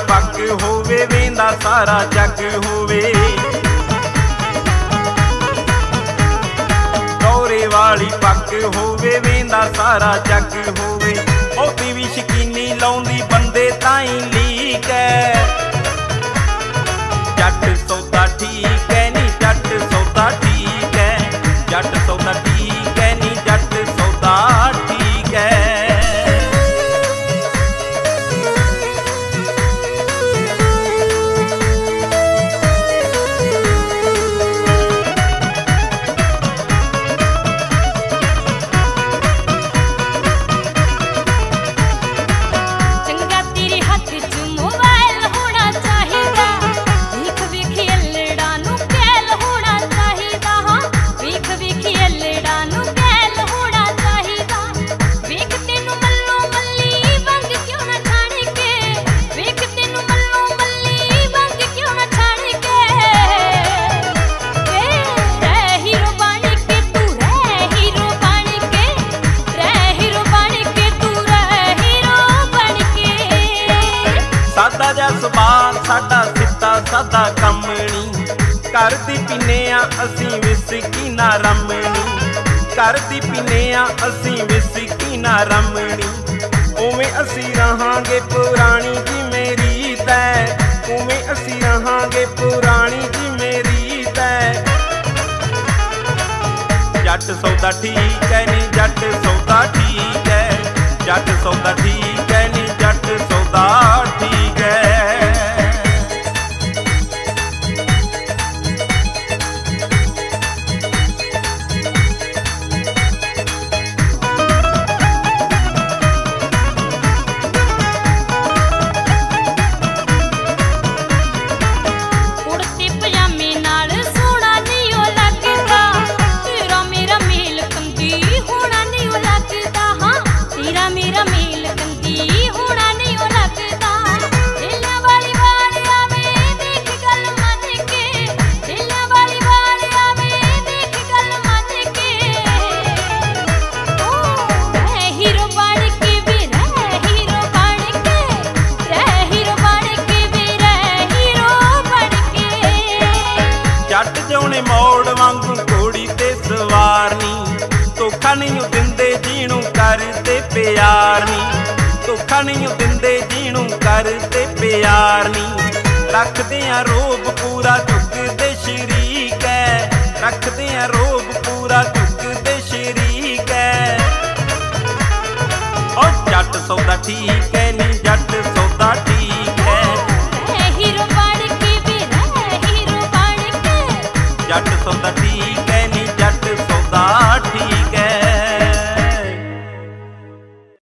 पग होवे वेंदा सारा जग होवे। दौरे वाली पग होवे वेंदा सारा जग होवे। ओदी भी शकीनी लाउंदी बंदे ताईं लीक है। जट सौदा ठीक है नी जट सौदा ठीक है। जट सौदा ठीक है नी जट सौदा ठीक है। सादा जा सुभान साडा सिद्धा सादा कमनी। घर दी पीने असीं विस्की ना रमनी। घर दी पीने असीं विस्की ना रमनी। उवें असीं रहांगे पुरानी जी मेरी तै। उवें असीं रहांगे पुरानी जी मेरी तै। जट सौदा ठीक है नी जट सौदा ठीक है। जट सौदा ठीक है नी जट सौदा ठीक है। जट जौने मोड़ वांगू घोड़ी ते सवार नी। धोखा नहीं दिंदे जीणू करते प्यार नी। धोखा नहीं दिंदे जीणू करते प्यार नी। रखदे आ रोब पूरा झुकदे शरीक है। रखदे आ रोब पूरा झुकदे शरीक है। ओ जट सौदा ठीक है नी जट सौदा ठीक है। जट सौदा